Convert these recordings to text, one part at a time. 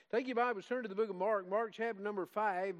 Take your Bibles, turn to the book of Mark, Mark chapter number 5,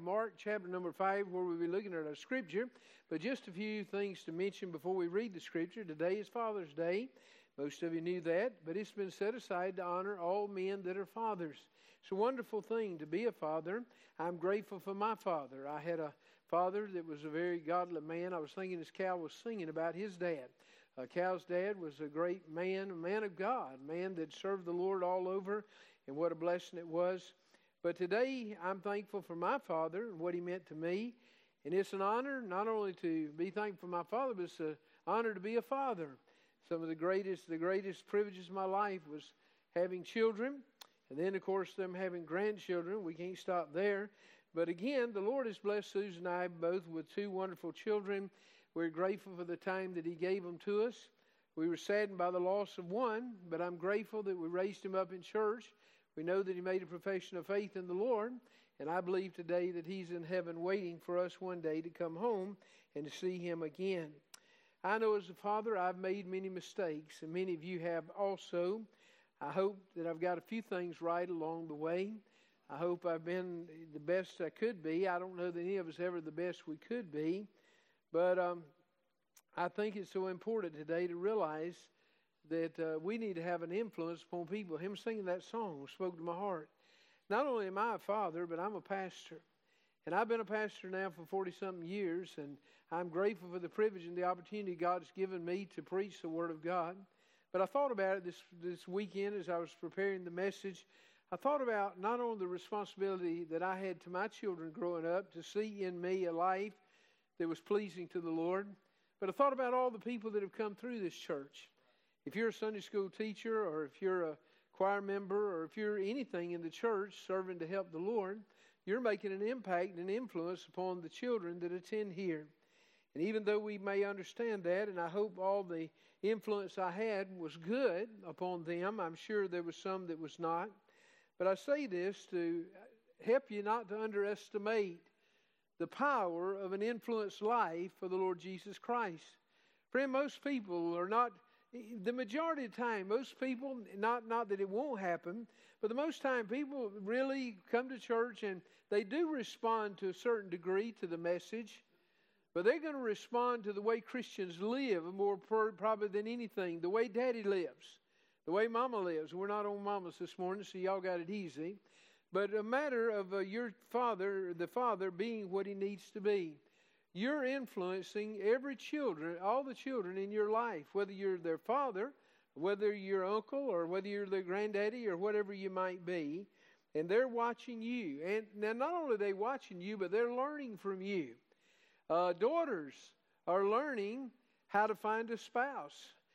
where we'll be looking at our scripture. But just a few things to mention before we read the scripture. Today is Father's Day. Most of you knew that, but it's been set aside to honor all men that are fathers. It's a wonderful thing to be a father. I'm grateful for my father. I had a father that was a very godly man. I was thinking as Cal was singing about his dad. Cal's dad was a great man, a man of God, a man that served the Lord all over, and what a blessing it was. But today, I'm thankful for my father and what he meant to me. And it's an honor not only to be thankful for my father, but it's an honor to be a father. Some of the greatest privileges of my life was having children. And then, of course, them having grandchildren. We can't stop there. But again, the Lord has blessed Susan and I both with two wonderful children. We're grateful for the time that he gave them to us. We were saddened by the loss of one, but I'm grateful that we raised him up in church. We know that he made a profession of faith in the Lord, and I believe today that he's in heaven waiting for us one day to come home and to see him again. I know as a father I've made many mistakes, and many of you have also. I hope that I've got a few things right along the way. I hope I've been the best I could be. I don't know that any of us ever the best we could be, but I think it's so important today to realize that we need to have an influence upon people. Him singing that song spoke to my heart. Not only am I a father, but I'm a pastor. And I've been a pastor now for 40-something years, and I'm grateful for the privilege and the opportunity God's given me to preach the Word of God. But I thought about it this weekend as I was preparing the message. I thought about not only the responsibility that I had to my children growing up to see in me a life that was pleasing to the Lord, but I thought about all the people that have come through this church. If you're a Sunday school teacher, or if you're a choir member, or if you're anything in the church serving to help the Lord, you're making an impact and an influence upon the children that attend here. And even though we may understand that, and I hope all the influence I had was good upon them, I'm sure there was some that was not. But I say this to help you not to underestimate the power of an influenced life for the Lord Jesus Christ. Friend, most people are not, the majority of the time, most people, not that it won't happen, but the most time people really come to church and they do respond to a certain degree to the message, but they're going to respond to the way Christians live more probably than anything, the way Daddy lives, the way Mama lives. We're not on mamas this morning, so y'all got it easy. But a matter of your father, the father being what he needs to be. You're influencing all the children in your life, whether you're their father, whether you're uncle, or whether you're their granddaddy, or whatever you might be. And they're watching you. And now not only are they watching you, but they're learning from you. Daughters are learning how to find a spouse.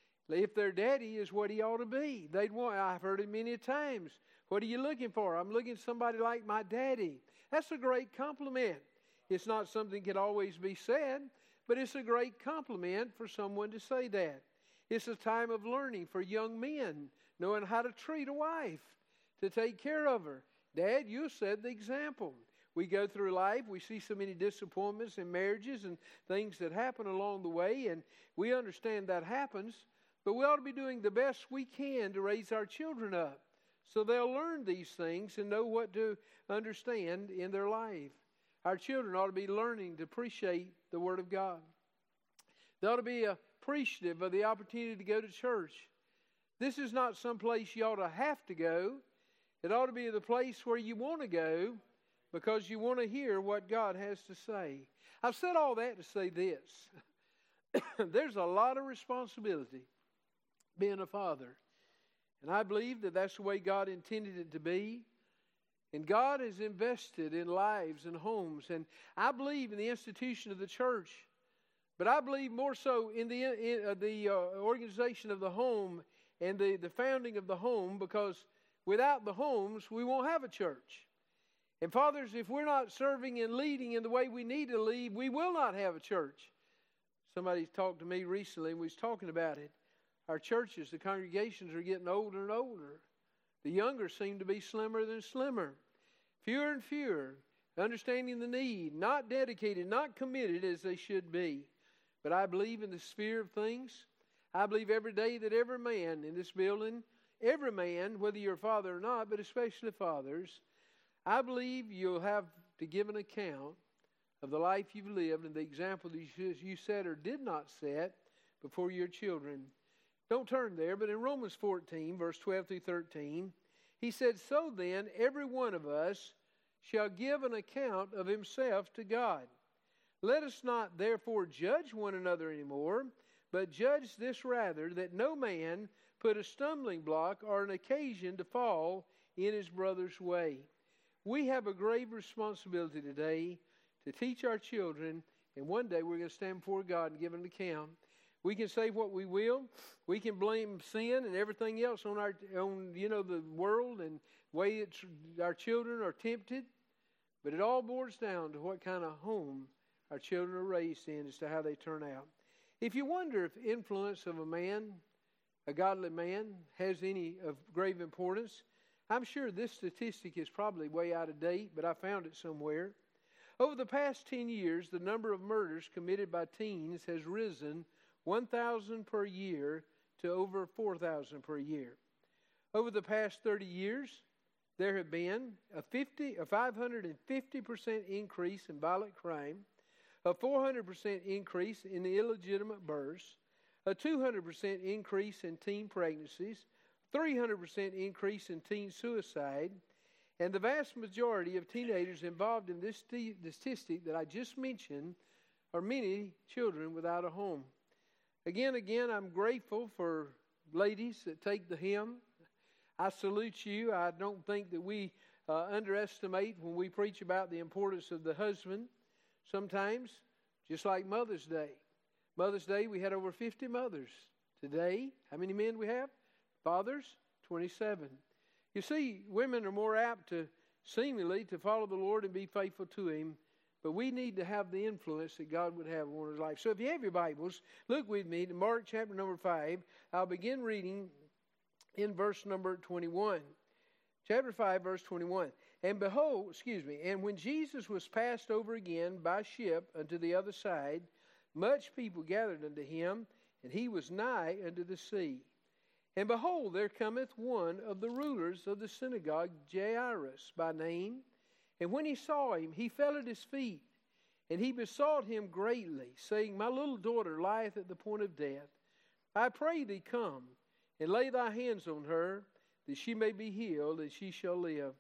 If their daddy is what he ought to be, I've heard it many times. What are you looking for? I'm looking for somebody like my daddy. That's a great compliment. It's not something that can always be said, but it's a great compliment for someone to say that. It's a time of learning for young men, knowing how to treat a wife, to take care of her. Dad, you set the example. We go through life, we see so many disappointments in marriages and things that happen along the way, and we understand that happens, but we ought to be doing the best we can to raise our children up so they'll learn these things and know what to understand in their life. Our children ought to be learning to appreciate the Word of God. They ought to be appreciative of the opportunity to go to church. This is not some place you ought to have to go. It ought to be the place where you want to go because you want to hear what God has to say. I've said all that to say this. There's a lot of responsibility being a father. And I believe that that's the way God intended it to be. And God has invested in lives and homes. And I believe in the institution of the church. But I believe more so in the organization of the home and the founding of the home, because without the homes, we won't have a church. And fathers, if we're not serving and leading in the way we need to lead, we will not have a church. Somebody talked to me recently and we was talking about it. Our churches, the congregations are getting older and older. The younger seem to be slimmer than slimmer. Fewer and fewer, understanding the need, not dedicated, not committed as they should be. But I believe in the sphere of things. I believe every day that every man in this building, every man, whether you're a father or not, but especially fathers, I believe you'll have to give an account of the life you've lived and the example that you set or did not set before your children. Don't turn there, but in Romans 14, verse 12 through 13, he said, "So then, every one of us shall give an account of himself to God. Let us not therefore judge one another anymore, but judge this rather, that no man put a stumbling block or an occasion to fall in his brother's way." We have a grave responsibility today to teach our children, and one day we're going to stand before God and give an account. We can say what we will. We can blame sin and everything else on the world and the way our children are tempted. But it all boils down to what kind of home our children are raised in as to how they turn out. If you wonder if influence of a man, a godly man, has any of grave importance, I'm sure this statistic is probably way out of date, but I found it somewhere. Over the past 10 years, the number of murders committed by teens has risen 1,000 per year to over 4,000 per year. Over the past 30 years, there have been a 550% increase in violent crime, a 400% increase in illegitimate births, a 200% increase in teen pregnancies, 300% increase in teen suicide, and the vast majority of teenagers involved in this statistic that I just mentioned are many children without a home. Again, I'm grateful for ladies that take the hymn. I salute you. I don't think that we underestimate when we preach about the importance of the husband. Sometimes, just like Mother's Day. Mother's Day, we had over 50 mothers. Today, how many men we have? Fathers, 27. You see, women are more apt to seemingly to follow the Lord and be faithful to Him, but we need to have the influence that God would have on our life. So if you have your Bibles, look with me to Mark chapter number 5. I'll begin reading in verse number 21. Chapter 5, verse 21. And when Jesus was passed over again by ship unto the other side, much people gathered unto him, and he was nigh unto the sea. And behold, there cometh one of the rulers of the synagogue, Jairus by name. And when he saw him, he fell at his feet, and he besought him greatly, saying, My little daughter lieth at the point of death. I pray thee, come, and lay thy hands on her, that she may be healed, and she shall live.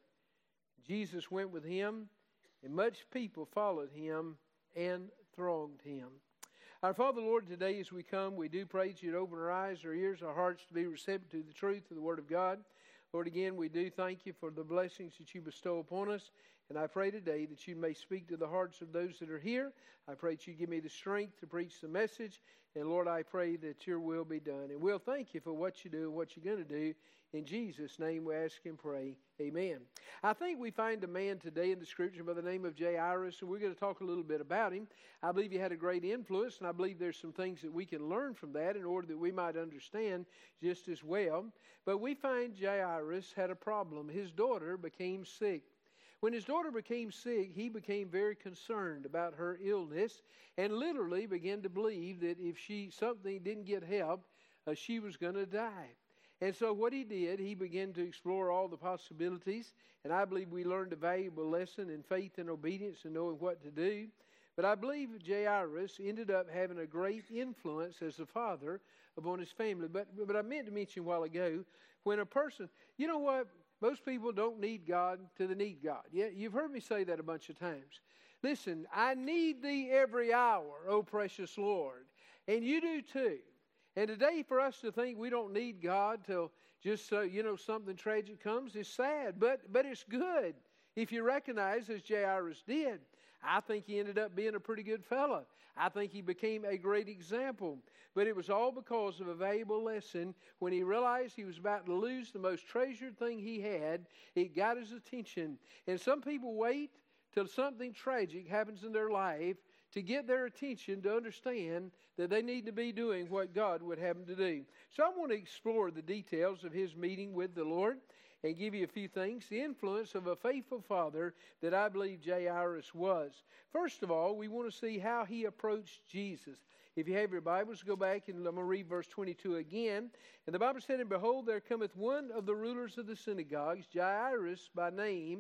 Jesus went with him, and much people followed him and thronged him. Our Father, Lord, today as we come, we do pray that you'd open our eyes, our ears, our hearts to be receptive to the truth of the Word of God. Lord, again, we do thank you for the blessings that you bestow upon us. And I pray today that you may speak to the hearts of those that are here. I pray that you give me the strength to preach the message. And Lord, I pray that your will be done. And we'll thank you for what you do and what you're going to do. In Jesus' name we ask and pray. Amen. I think we find a man today in the Scripture by the name of Jairus, and we're going to talk a little bit about him. I believe he had a great influence, and I believe there's some things that we can learn from that in order that we might understand just as well. But we find Jairus had a problem. His daughter became sick. When his daughter became sick, he became very concerned about her illness and literally began to believe that if something didn't get help, she was going to die. And so what he did, he began to explore all the possibilities, and I believe we learned a valuable lesson in faith and obedience and knowing what to do. But I believe Jairus ended up having a great influence as a father upon his family. But I meant to mention a while ago, when a person, you know what? Most people don't need God till they need God. Yeah, you've heard me say that a bunch of times. Listen, I need thee every hour, O precious Lord. And you do too. And today for us to think we don't need God till just something tragic comes is sad. But it's good if you recognize, as Jairus did. I think he ended up being a pretty good fella. I think he became a great example. But it was all because of a valuable lesson. When he realized he was about to lose the most treasured thing he had, it got his attention. And some people wait till something tragic happens in their life to get their attention to understand that they need to be doing what God would have them to do. So I want to explore the details of his meeting with the Lord and give you a few things. The influence of a faithful father that I believe Jairus was. First of all, we want to see how he approached Jesus. If you have your Bibles, go back and I'm going to read verse 22 again. And the Bible said, And behold, there cometh one of the rulers of the synagogues, Jairus by name.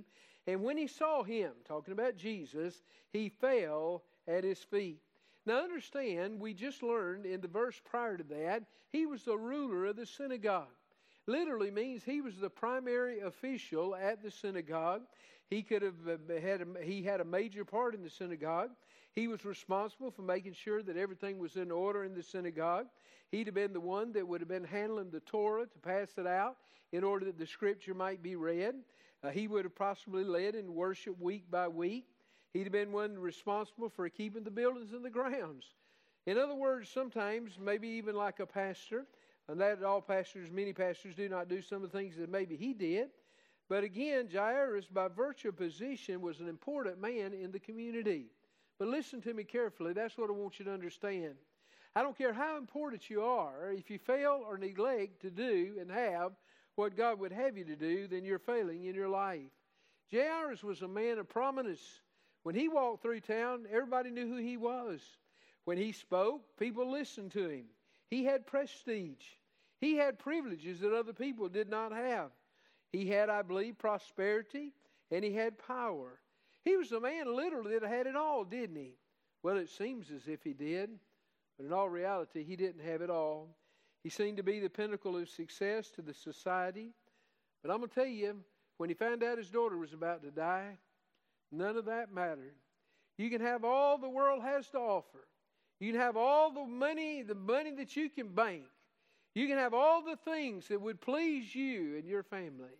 And when he saw him, talking about Jesus, he fell at his feet. Now understand, we just learned in the verse prior to that, he was the ruler of the synagogue. Literally means he was the primary official at the synagogue. He had a major part in the synagogue. He was responsible for making sure that everything was in order in the synagogue. He'd have been the one that would have been handling the Torah to pass it out in order that the Scripture might be read. He would have possibly led in worship week by week. He'd have been one responsible for keeping the buildings and the grounds. In other words, sometimes, maybe even like a pastor, and that many pastors do not do some of the things that maybe he did. But again, Jairus, by virtue of position, was an important man in the community. But listen to me carefully. That's what I want you to understand. I don't care how important you are. If you fail or neglect to do and have what God would have you to do, then you're failing in your life. Jairus was a man of prominence. When he walked through town, everybody knew who he was. When he spoke, people listened to him. He had prestige. He had privileges that other people did not have. He had, I believe, prosperity, and he had power. He was a man literally that had it all, didn't he? Well, it seems as if he did, but in all reality, he didn't have it all. He seemed to be the pinnacle of success to the society. But I'm going to tell you, when he found out his daughter was about to die, none of that mattered. You can have all the world has to offer. You can have all the money that you can bank. You can have all the things that would please you and your family.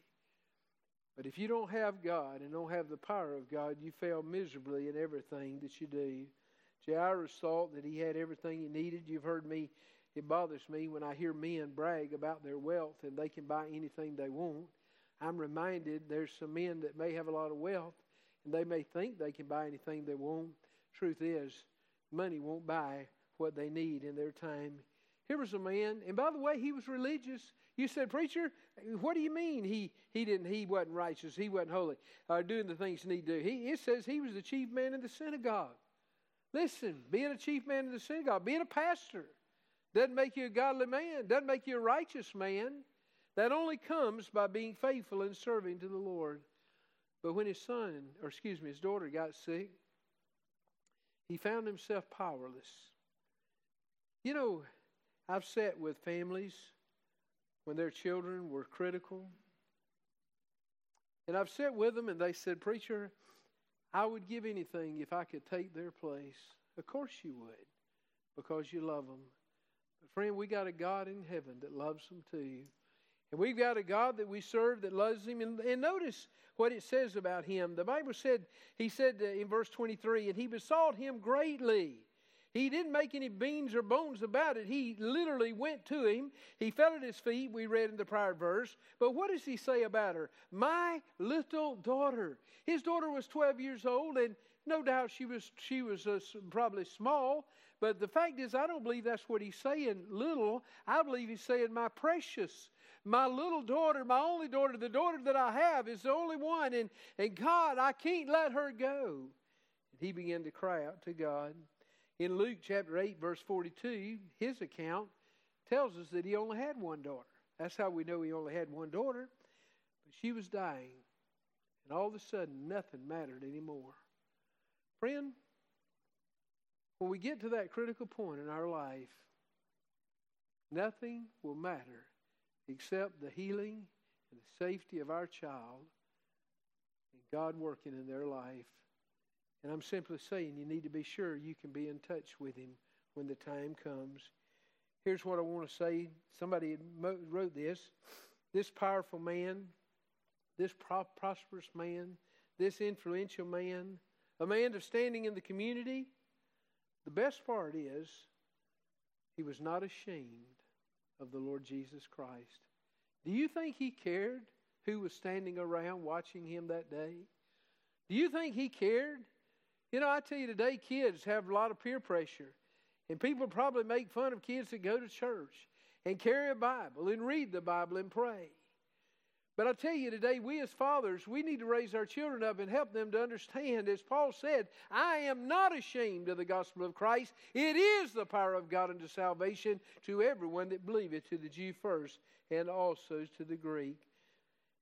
But if you don't have God and don't have the power of God, you fail miserably in everything that you do. Jairus thought that he had everything he needed. You've heard me. It bothers me when I hear men brag about their wealth and they can buy anything they want. I'm reminded there's some men that may have a lot of wealth and they may think they can buy anything they want. Truth is, money won't buy what they need in their time. Here was a man, and by the way, he was religious. You said, preacher, what do you mean he wasn't righteous, he wasn't holy, doing the things he needed to do? It says he was the chief man in the synagogue. Listen, being a chief man in the synagogue, being a pastor, doesn't make you a godly man, doesn't make you a righteous man. That only comes by being faithful and serving to the Lord. But when his daughter got sick, he found himself powerless. You know, I've sat with families when their children were critical. And I've sat with them and they said, preacher, I would give anything if I could take their place. Of course you would, because you love them. But friend, we got a God in heaven that loves them too. And we've got a God that we serve that loves him. And notice what it says about him. The Bible said, he said in verse 23, and he besought him greatly. He didn't make any beans or bones about it. He literally went to him. He fell at his feet, we read in the prior verse. But what does he say about her? My little daughter. His daughter was 12 years old, and no doubt she was probably small. But the fact is, I don't believe that's what he's saying, little. I believe he's saying, my precious, my little daughter, my only daughter, the daughter that I have is the only one. And God, I can't let her go. And he began to cry out to God. In Luke chapter 8, verse 42, his account tells us that he only had one daughter. That's how we know he only had one daughter. But she was dying. And all of a sudden, nothing mattered anymore. Friend, when we get to that critical point in our life, nothing will matter except the healing and the safety of our child and God working in their life. And I'm simply saying you need to be sure you can be in touch with him when the time comes. Here's what I want to say. Somebody wrote this. This powerful man, this prosperous man, this influential man, a man of standing in the community, the best part is he was not ashamed of the Lord Jesus Christ. Do you think he cared who was standing around watching him that day? Do you think he cared? You know, I tell you today, kids have a lot of peer pressure. And people probably make fun of kids that go to church and carry a Bible and read the Bible and pray. But I tell you today, we as fathers, we need to raise our children up and help them to understand, as Paul said, I am not ashamed of the gospel of Christ. It is the power of God unto salvation to everyone that believeth, to the Jew first and also to the Greek.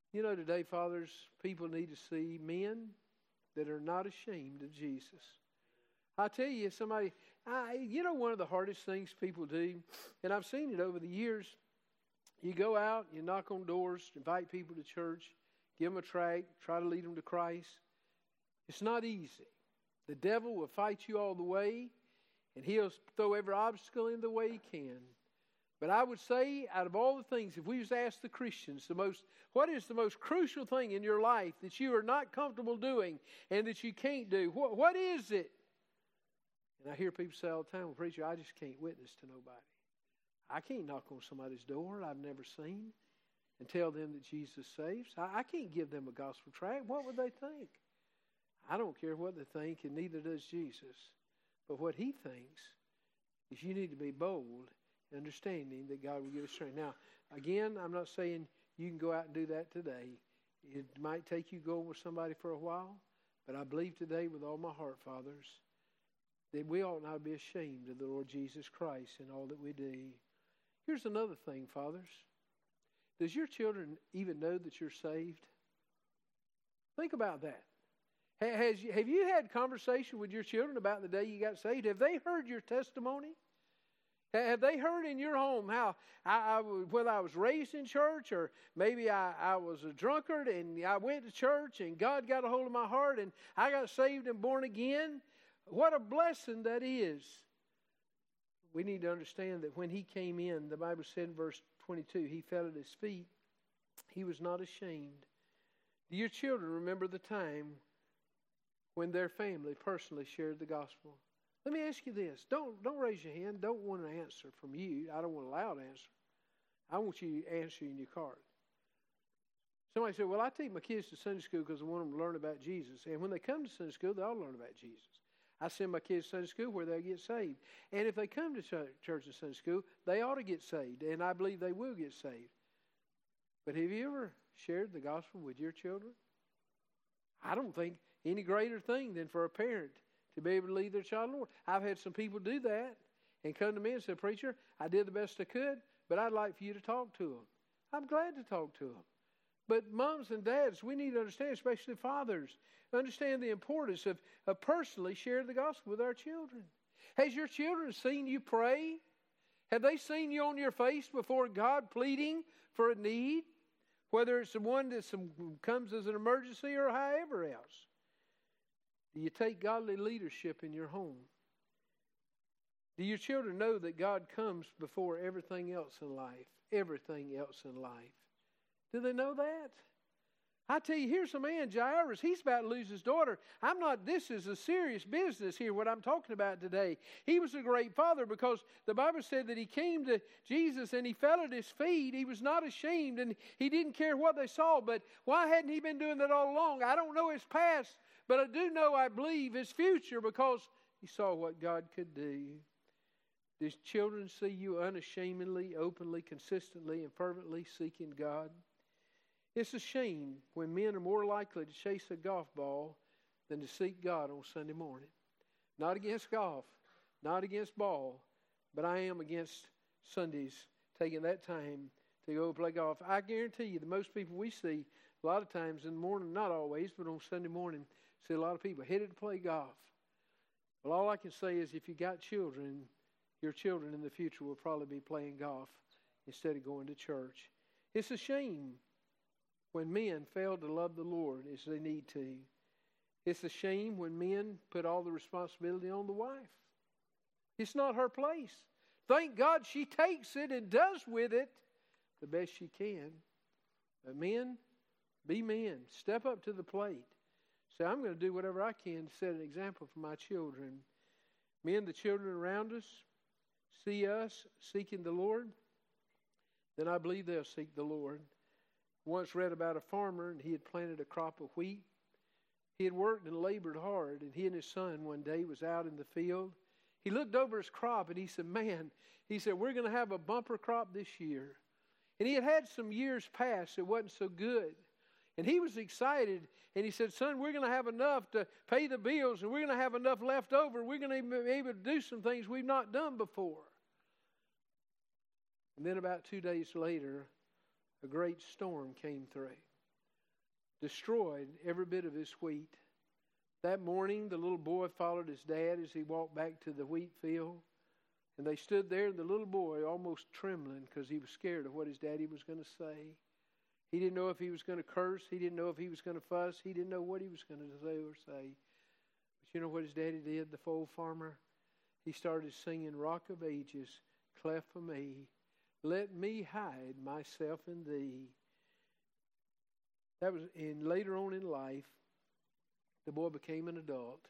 You know, today, fathers, people need to see men that are not ashamed of Jesus. I tell you, one of the hardest things people do, and I've seen it over the years, you go out, you knock on doors, invite people to church, give them a tract, try to lead them to Christ. It's not easy. The devil will fight you all the way, and he'll throw every obstacle in the way he can. But I would say, out of all the things, if we just ask the Christians, what is the most crucial thing in your life that you are not comfortable doing and that you can't do? What is it? And I hear people say all the time, well, preacher, I just can't witness to nobody. I can't knock on somebody's door I've never seen and tell them that Jesus saves. I can't give them a gospel tract. What would they think? I don't care what they think, and neither does Jesus. But what he thinks is you need to be bold, understanding that God will give us strength. Now, again, I'm not saying you can go out and do that today. It might take you going with somebody for a while, but I believe today with all my heart, fathers, that we ought not be ashamed of the Lord Jesus Christ in all that we do. Here's another thing, fathers. Does your children even know that you're saved? Think about that. Have you had conversation with your children about the day you got saved? Have they heard your testimony? Have they heard in your home how whether I was raised in church or maybe I was a drunkard and I went to church and God got a hold of my heart and I got saved and born again? What a blessing that is. We need to understand that when he came in, the Bible said in verse 22, he fell at his feet. He was not ashamed. Do your children remember the time when their family personally shared the gospel? Let me ask you this. Don't raise your hand. Don't want an answer from you. I don't want a loud answer. I want you to answer in your card. Somebody said, well, I take my kids to Sunday school because I want them to learn about Jesus. And when they come to Sunday school, they all learn about Jesus. I send my kids to Sunday school where they get saved. And if they come to church and Sunday school, they ought to get saved. And I believe they will get saved. But have you ever shared the gospel with your children? I don't think any greater thing than for a parent to be able to lead their child to the Lord. I've had some people do that and come to me and say, preacher, I did the best I could, but I'd like for you to talk to them. I'm glad to talk to them. But moms and dads, we need to understand, especially fathers, understand the importance of personally sharing the gospel with our children. Has your children seen you pray? Have they seen you on your face before God pleading for a need? Whether it's the one that comes as an emergency or however else. Do you take godly leadership in your home? Do your children know that God comes before everything else in life? Everything else in life. Do they know that? I tell you, here's a man, Jairus. He's about to lose his daughter. This is a serious business here, what I'm talking about today. He was a great father because the Bible said that he came to Jesus and he fell at his feet. He was not ashamed and he didn't care what they saw. But why hadn't he been doing that all along? I don't know his past, but I do know, I believe, his future because he saw what God could do. Does children see you unashamedly, openly, consistently, and fervently seeking God? It's a shame when men are more likely to chase a golf ball than to seek God on Sunday morning. Not against golf, not against ball, but I am against Sundays taking that time to go play golf. I guarantee you, the most people we see a lot of times in the morning, not always, but on Sunday morning, see a lot of people headed to play golf. Well, all I can say is if you got children, your children in the future will probably be playing golf instead of going to church. It's a shame when men fail to love the Lord as they need to. It's a shame when men put all the responsibility on the wife. It's not her place. Thank God she takes it and does with it the best she can. But men, be men. Step up to the plate. Say, I'm going to do whatever I can to set an example for my children. Men, the children around us, see us seeking the Lord, then I believe they'll seek the Lord. Once read about a farmer, and he had planted a crop of wheat. He had worked and labored hard, and he and his son one day was out in the field. He looked over his crop, and he said, we're going to have a bumper crop this year. And he had had some years past that wasn't so good. And he was excited, and he said, son, we're going to have enough to pay the bills, and we're going to have enough left over. We're going to be able to do some things we've not done before. And then about 2 days later, a great storm came through. destroyed every bit of his wheat. That morning, the little boy followed his dad as he walked back to the wheat field. And they stood there, and the little boy almost trembling because he was scared of what his daddy was going to say. He didn't know if he was going to curse. He didn't know if he was going to fuss. He didn't know what he was going to say. But you know what his daddy did, the old farmer? He started singing, Rock of Ages, cleft for me. Let me hide myself in thee. That was, and later on in life, the boy became an adult.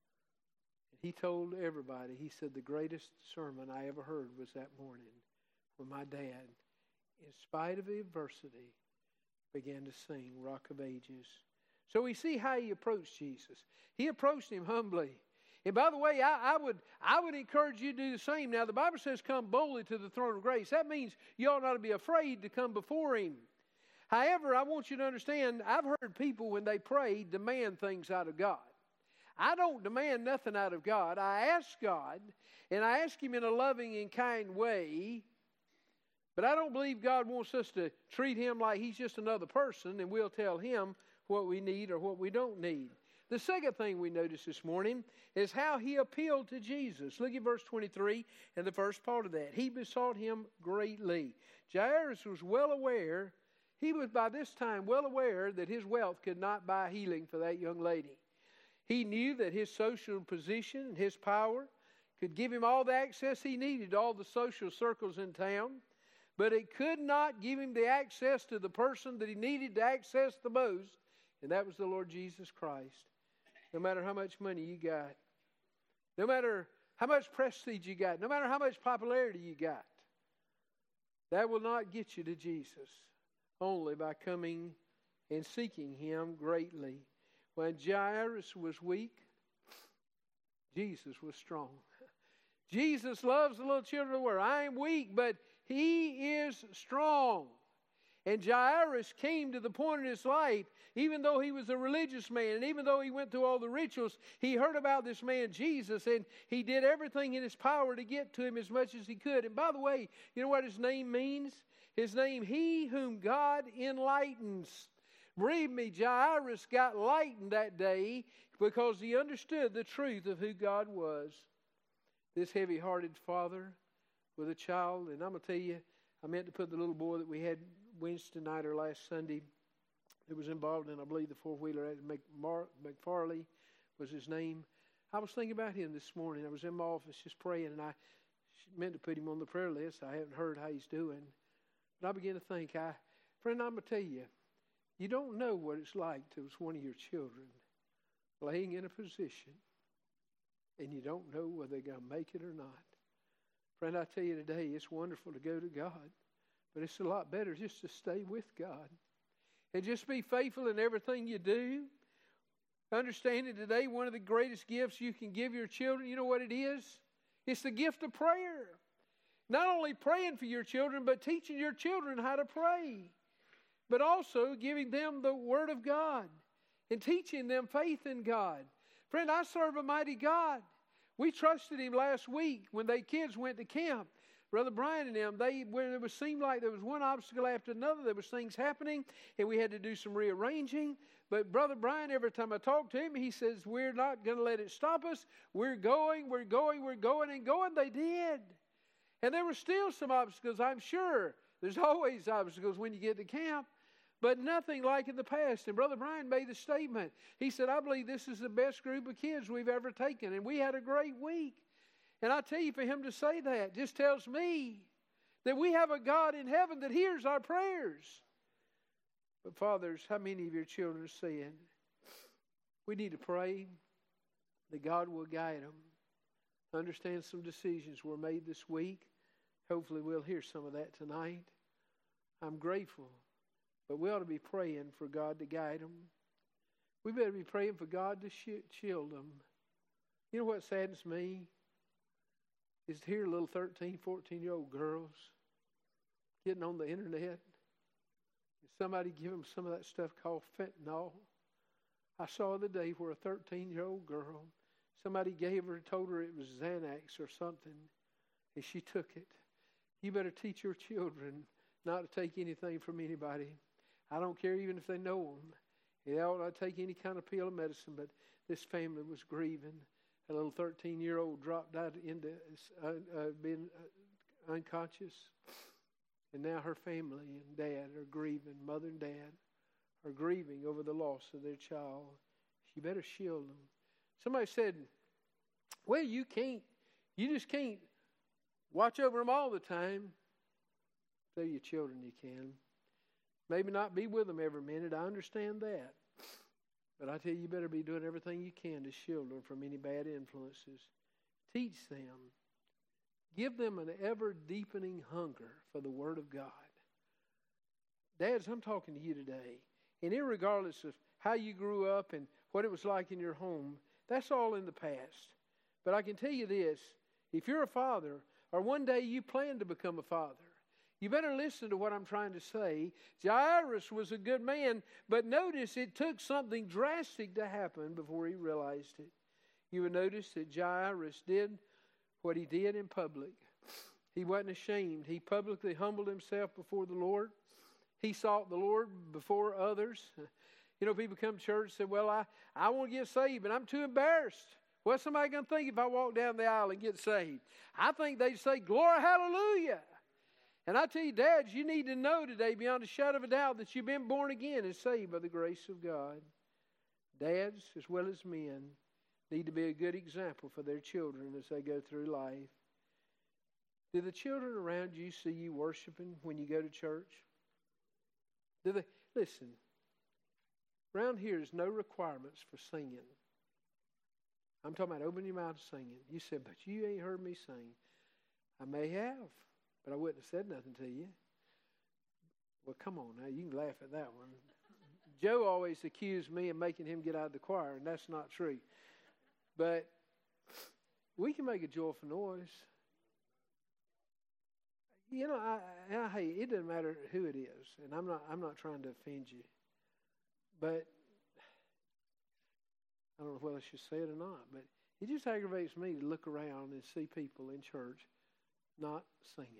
He told everybody, he said, the greatest sermon I ever heard was that morning when my dad, in spite of the adversity, began to sing Rock of Ages. So we see how he approached Jesus. He approached him humbly. And by the way, I would encourage you to do the same. Now, the Bible says come boldly to the throne of grace. That means you ought not to be afraid to come before him. However, I want you to understand, I've heard people when they pray demand things out of God. I don't demand nothing out of God. I ask God, and I ask him in a loving and kind way, but I don't believe God wants us to treat him like he's just another person and we'll tell him what we need or what we don't need. The second thing we notice this morning is how he appealed to Jesus. Look at verse 23 and the first part of that. He besought him greatly. Jairus was well aware, he was by this time well aware that his wealth could not buy healing for that young lady. He knew that his social position and his power could give him all the access he needed to all the social circles in town, but it could not give him the access to the person that he needed to access the most, and that was the Lord Jesus Christ. No matter how much money you got, no matter how much prestige you got, no matter how much popularity you got, that will not get you to Jesus, only by coming and seeking him greatly. When Jairus was weak, Jesus was strong. Jesus loves the little children of the world. I am weak, but he is strong. And Jairus came to the point in his life, even though he was a religious man, and even though he went through all the rituals, he heard about this man Jesus, and he did everything in his power to get to him as much as he could. And by the way, you know what his name means? His name, He Whom God Enlightens. Believe me, Jairus got lightened that day because he understood the truth of who God was. This heavy-hearted father with a child, and I'm going to tell you, I meant to put the little boy that we had Wednesday night or last Sunday that was involved in, I believe, the four-wheeler. McFarley was his name. I was thinking about him this morning. I was in my office just praying, and I meant to put him on the prayer list. I haven't heard how he's doing. But I began to think, friend, I'm going to tell you, you don't know what it's like to was one of your children laying in a position and you don't know whether they're going to make it or not. Friend, I tell you today, it's wonderful to go to God, but it's a lot better just to stay with God and just be faithful in everything you do. Understanding today, one of the greatest gifts you can give your children, you know what it is? It's the gift of prayer. Not only praying for your children, but teaching your children how to pray. But also giving them the Word of God and teaching them faith in God. Friend, I serve a mighty God. We trusted him last week when they kids went to camp. Brother Brian and them, when it seemed like there was one obstacle after another, there was things happening, and we had to do some rearranging. But Brother Brian, every time I talk to him, he says, we're not going to let it stop us. We're going. And they did. And there were still some obstacles, I'm sure. There's always obstacles when you get to camp. But nothing like in the past. And Brother Brian made the statement. He said, I believe this is the best group of kids we've ever taken. And we had a great week. And I tell you, for him to say that just tells me that we have a God in heaven that hears our prayers. But fathers, how many of your children are saying, we need to pray that God will guide them. Understand some decisions were made this week. Hopefully we'll hear some of that tonight. I'm grateful. But we ought to be praying for God to guide them. We better be praying for God to shield them. You know what saddens me? Is to hear little 13, 14-year-old girls getting on the internet. And somebody give them some of that stuff called fentanyl. I saw the day where a 13-year-old girl, somebody told her it was Xanax or something, and she took it. You better teach your children not to take anything from anybody. I don't care even if they know them. They ought not take any kind of pill of medicine, but this family was grieving. A little 13-year-old dropped out into being unconscious. And now her family and dad are grieving. Mother and dad are grieving over the loss of their child. You better shield them. Somebody said, well, you just can't watch over them all the time. Tell your children you can. Maybe not be with them every minute. I understand that. But I tell you, you better be doing everything you can to shield them from any bad influences. Teach them. Give them an ever-deepening hunger for the Word of God. Dads, I'm talking to you today. And irregardless of how you grew up and what it was like in your home, that's all in the past. But I can tell you this, if you're a father, or one day you plan to become a father, you better listen to what I'm trying to say. Jairus was a good man, but notice it took something drastic to happen before he realized it. You would notice that Jairus did what he did in public. He wasn't ashamed. He publicly humbled himself before the Lord. He sought the Lord before others. You know, people come to church and say, well, I want to get saved, but I'm too embarrassed. What's somebody going to think if I walk down the aisle and get saved? I think they'd say, glory, hallelujah. And I tell you, dads, you need to know today beyond a shadow of a doubt that you've been born again and saved by the grace of God. Dads, as well as men, need to be a good example for their children as they go through life. Do the children around you see you worshiping when you go to church? Do they? Listen, around here there's no requirements for singing. I'm talking about opening your mouth and singing. You said, but you ain't heard me sing. I may have, but I wouldn't have said nothing to you. Well, come on now, you can laugh at that one. Joe always accused me of making him get out of the choir, and that's not true. But we can make a joyful noise. You know, hey, it doesn't matter who it is, and I'm not trying to offend you. But I don't know whether I should say it or not, but it just aggravates me to look around and see people in church not singing.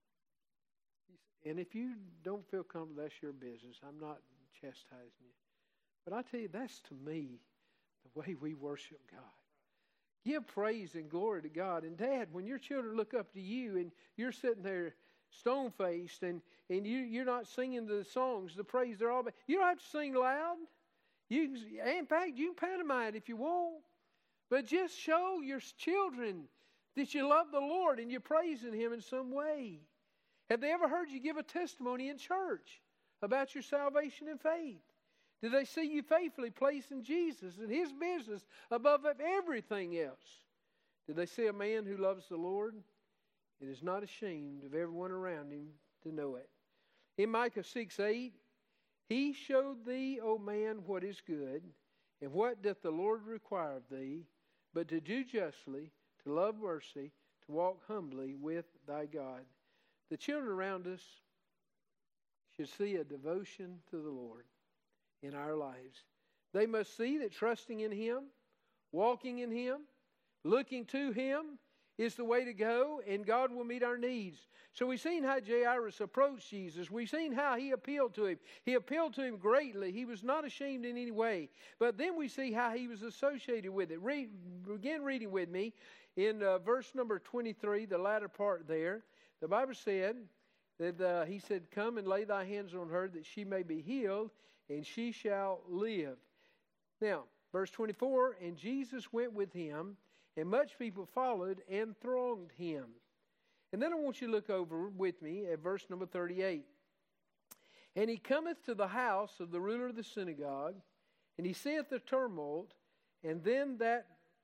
And if you don't feel comfortable, that's your business. I'm not chastising you. But I tell you, that's to me the way we worship God. Give praise and glory to God. And Dad, when your children look up to you and you're sitting there stone-faced and you're not singing the songs, the praise, they're all about, you don't have to sing loud. In fact, you can pantomime it if you want. But just show your children that you love the Lord and you're praising Him in some way. Have they ever heard you give a testimony in church about your salvation and faith? Did they see you faithfully placing Jesus and His business above everything else? Did they see a man who loves the Lord and is not ashamed of everyone around him to know it? In Micah 6:8, He showed thee, O man, what is good, and what doth the Lord require of thee, but to do justly, to love mercy, to walk humbly with thy God. The children around us should see a devotion to the Lord in our lives. They must see that trusting in Him, walking in Him, looking to Him is the way to go, and God will meet our needs. So we've seen how Jairus approached Jesus. We've seen how he appealed to him. He appealed to him greatly. He was not ashamed in any way. But then we see how he was associated with it. Begin reading with me in verse number 23, the latter part there. The Bible said that He said, come and lay thy hands on her that she may be healed, and she shall live. Now, verse 24, and Jesus went with him, and much people followed and thronged him. And then I want you to look over with me at verse number 38. And he cometh to the house of the ruler of the synagogue, and he seeth the tumult, and then that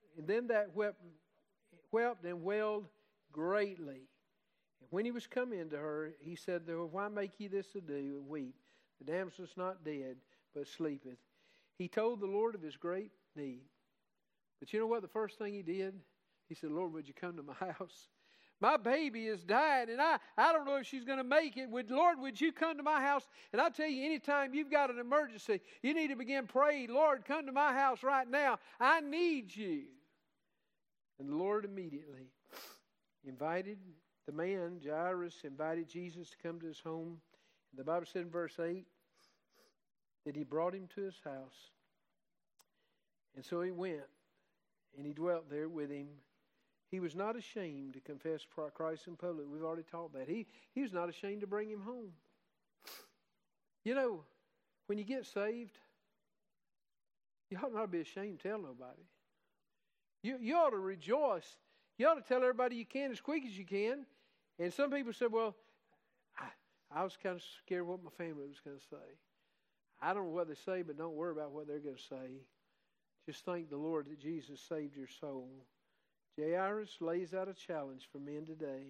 wept and wailed greatly. And when he was come in to her, he said, why make ye this ado and weep? The damsel is not dead, but sleepeth. He told the Lord of his great need. But you know what the first thing he did? He said, Lord, would you come to my house? My baby is dying, and I don't know if she's going to make it. Lord, would you come to my house? And I tell you, anytime you've got an emergency, you need to begin praying, Lord, come to my house right now. I need you. And the Lord immediately invited the man, Jairus, invited Jesus to come to his home. And the Bible said in verse 8 that he brought him to his house. And so he went, and he dwelt there with him. He was not ashamed to confess Christ in public. We've already taught that. He was not ashamed to bring him home. You know, when you get saved, you ought not to be ashamed to tell nobody. You ought to rejoice. You ought to tell everybody you can as quick as you can. And some people said, well, I was kind of scared what my family was going to say. I don't know what they say, but don't worry about what they're going to say. Just thank the Lord that Jesus saved your soul. Jairus lays out a challenge for men today.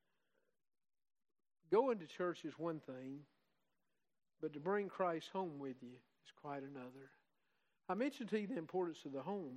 Going to church is one thing, but to bring Christ home with you is quite another. I mentioned to you the importance of the home.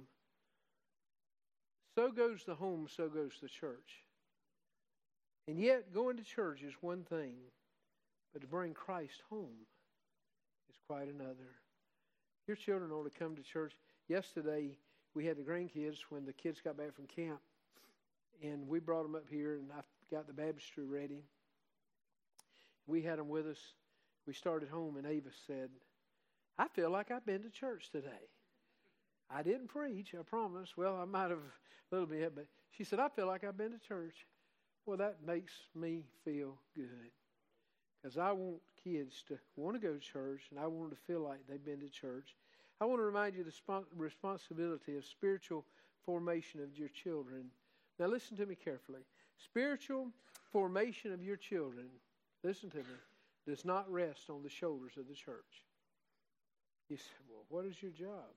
So goes the home, so goes the church. And yet, going to church is one thing, but to bring Christ home is quite another. Your children ought to come to church. Yesterday, we had the grandkids when the kids got back from camp, and we brought them up here, and I got the baptistry ready. We had them with us. We started home, and Ava said, I feel like I've been to church today. I didn't preach, I promise. Well, I might have a little bit, but she said, I feel like I've been to church. Well, that makes me feel good, because I want kids to want to go to church, and I want them to feel like they've been to church. I want to remind you the responsibility of spiritual formation of your children. Now listen to me carefully. Spiritual formation of your children, listen to me, does not rest on the shoulders of the church. You say, well, what is your job?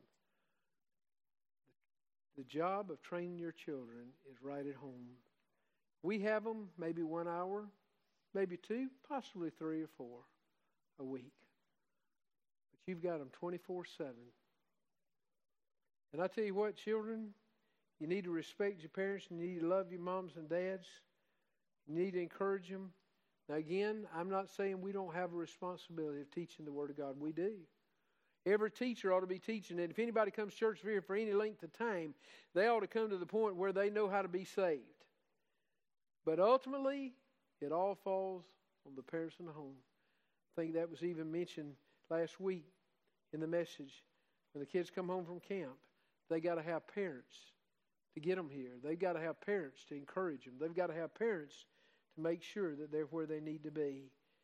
The job of training your children is right at home. We have them maybe 1 hour, maybe 2, possibly 3 or 4 a week. But you've got them 24/7. And I tell you what, children, you need to respect your parents. You need to love your moms and dads. You need to encourage them. Now again, I'm not saying we don't have a responsibility of teaching the Word of God. We do. Every teacher ought to be teaching it. If anybody comes to church here for any length of time, they ought to come to the point where they know how to be saved. But ultimately, it all falls on the parents in the home. I think that was even mentioned last week in the message. When the kids come home from camp, they got to have parents to get them here. They've got to have parents to encourage them. They've got to have parents to make sure that they're where they need to be.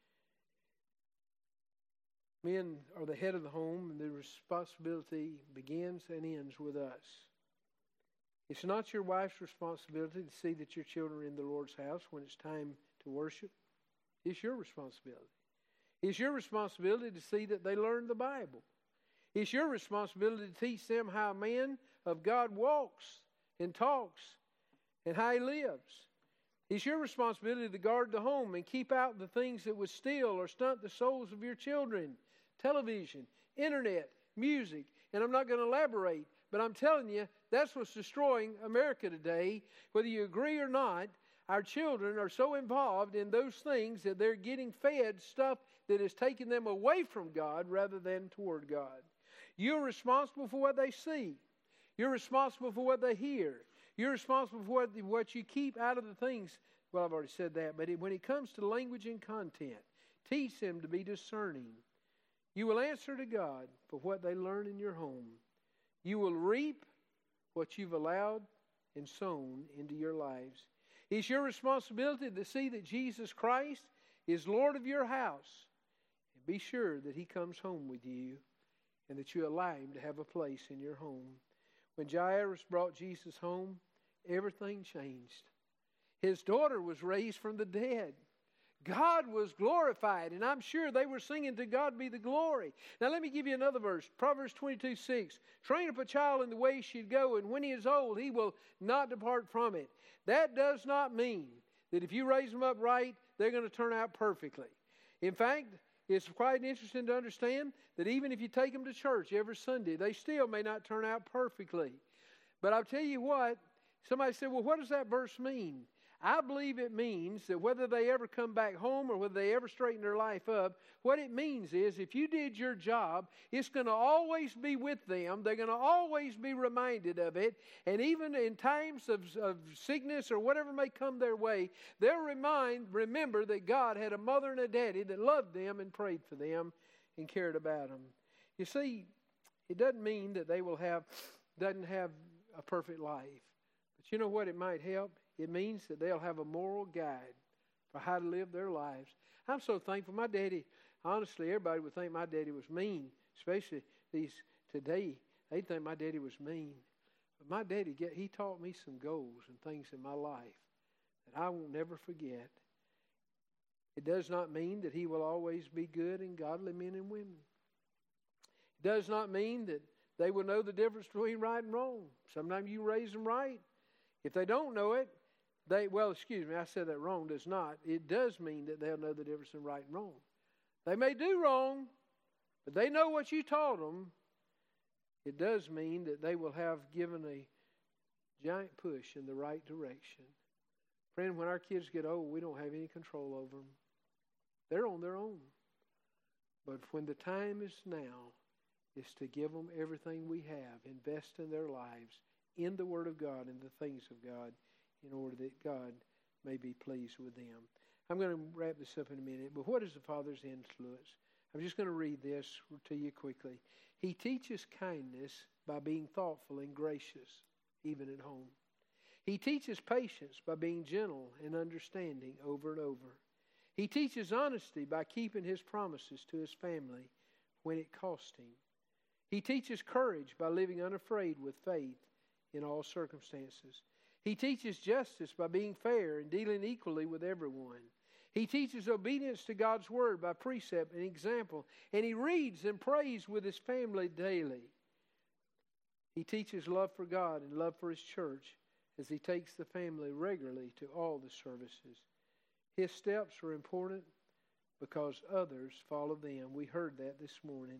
Men are the head of the home, and the responsibility begins and ends with us. It's not your wife's responsibility to see that your children are in the Lord's house when it's time to worship. It's your responsibility. It's your responsibility to see that they learn the Bible. It's your responsibility to teach them how a man of God walks and talks and how he lives. It's your responsibility to guard the home and keep out the things that would steal or stunt the souls of your children. Television, internet, music, and I'm not going to elaborate, but I'm telling you, that's what's destroying America today. Whether you agree or not, our children are so involved in those things that they're getting fed stuff that is taking them away from God rather than toward God. You're responsible for what they see. You're responsible for what they hear. You're responsible for what you keep out of the things. Well, I've already said that, but when it comes to language and content, teach them to be discerning. You will answer to God for what they learn in your home. You will reap what you've allowed and sown into your lives. It's your responsibility to see that Jesus Christ is Lord of your house. And be sure that He comes home with you and that you allow Him to have a place in your home. When Jairus brought Jesus home, everything changed. His daughter was raised from the dead. God was glorified, and I'm sure they were singing, to God be the glory. Now let me give you another verse. Proverbs 22:6. Train up a child in the way he should go, and when he is old, he will not depart from it. That does not mean that if you raise them up right, they're going to turn out perfectly. In fact, it's quite interesting to understand that even if you take them to church every Sunday, they still may not turn out perfectly. But I'll tell you what, somebody said, well, what does that verse mean? I believe it means that whether they ever come back home or whether they ever straighten their life up, what it means is if you did your job, it's going to always be with them. They're going to always be reminded of it. And even in times of sickness or whatever may come their way, they'll remember that God had a mother and a daddy that loved them and prayed for them and cared about them. You see, it doesn't mean that they doesn't have a perfect life. But you know what it might help? It means that they'll have a moral guide for how to live their lives. I'm so thankful. My daddy, honestly, everybody would think my daddy was mean, especially these today. They'd think my daddy was mean. But my daddy, he taught me some goals and things in my life that I won't never forget. It does not mean that he will always be good and godly men and women. It does not mean that they will know the difference between right and wrong. Sometimes you raise them right. If they don't know it, I said that wrong, does not. It does mean that they'll know the difference in right and wrong. They may do wrong, but they know what you taught them. It does mean that they will have given a giant push in the right direction. Friend, when our kids get old, we don't have any control over them. They're on their own. But when the time is now, is to give them everything we have, invest in their lives, in the Word of God and the things of God, in order that God may be pleased with them. I'm going to wrap this up in a minute, but what is the Father's influence? I'm just going to read this to you quickly. He teaches kindness by being thoughtful and gracious, even at home. He teaches patience by being gentle and understanding over and over. He teaches honesty by keeping his promises to his family when it costs him. He teaches courage by living unafraid with faith in all circumstances. He teaches justice by being fair and dealing equally with everyone. He teaches obedience to God's word by precept and example. And he reads and prays with his family daily. He teaches love for God and love for his church as he takes the family regularly to all the services. His steps are important because others follow them. We heard that this morning.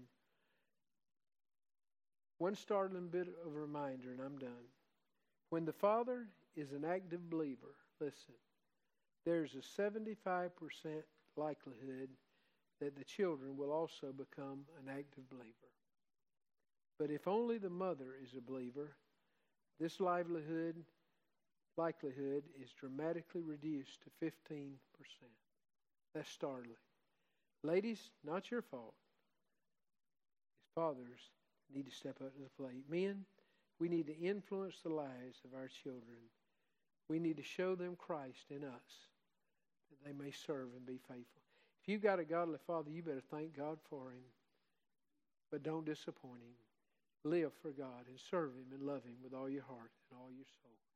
One startling bit of a reminder, and I'm done. When the father is an active believer, listen, there's a 75% likelihood that the children will also become an active believer. But if only the mother is a believer, this likelihood is dramatically reduced to 15%. That's startling. Ladies, not your fault. As fathers, need to step up to the plate. Men, we need to influence the lives of our children. We need to show them Christ in us, that they may serve and be faithful. If you've got a godly father, you better thank God for him. But don't disappoint him. Live for God and serve him and love him with all your heart and all your soul.